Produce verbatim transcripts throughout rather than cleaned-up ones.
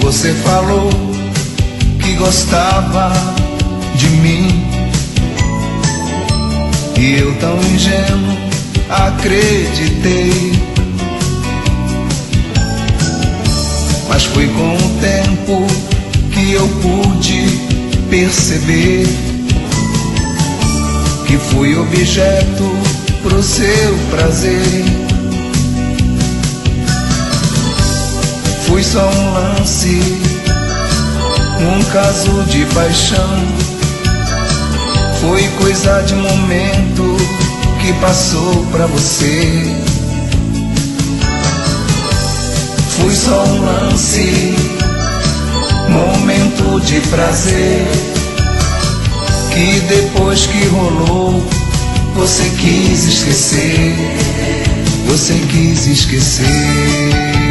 Você falou que gostava de mim, e eu tão ingênuo acreditei. Mas foi com o tempo que eu pude perceber que fui objeto pro seu prazer. Fui só um lance, um caso de paixão. Foi coisa de momento que passou pra você. Fui só um lance, momento de prazer, que depois que rolou, você quis esquecer. Você quis esquecer.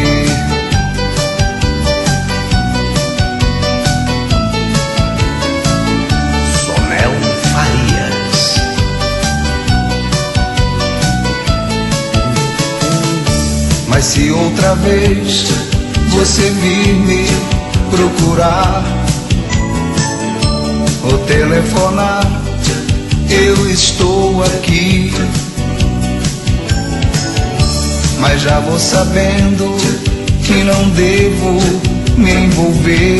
Mas se outra vez você vir me procurar ou telefonar, eu estou aqui. Mas já vou sabendo que não devo me envolver,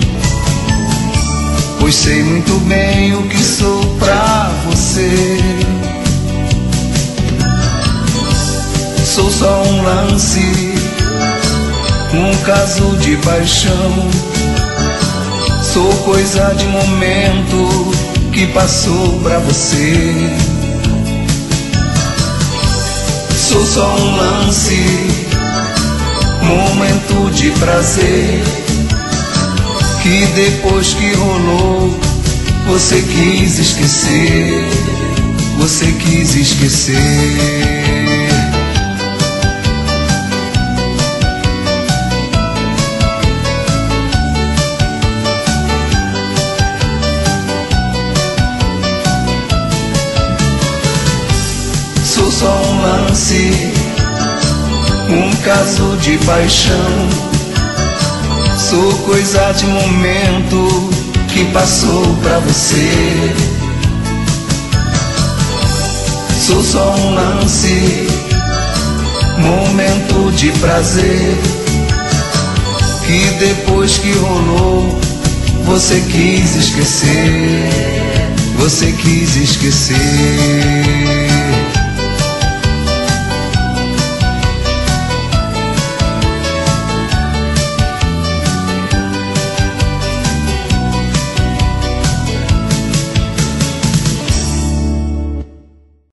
pois sei muito bem o que sou pra você. Sou só um lance, um caso de paixão. Sou coisa de momento que passou pra você. Sou só um lance, momento de prazer, que depois que rolou, você quis esquecer. Você quis esquecer. Sou só um lance, um caso de paixão. Sou coisa de momento que passou pra você. Sou só um lance, momento de prazer, que depois que rolou, você quis esquecer. Você quis esquecer.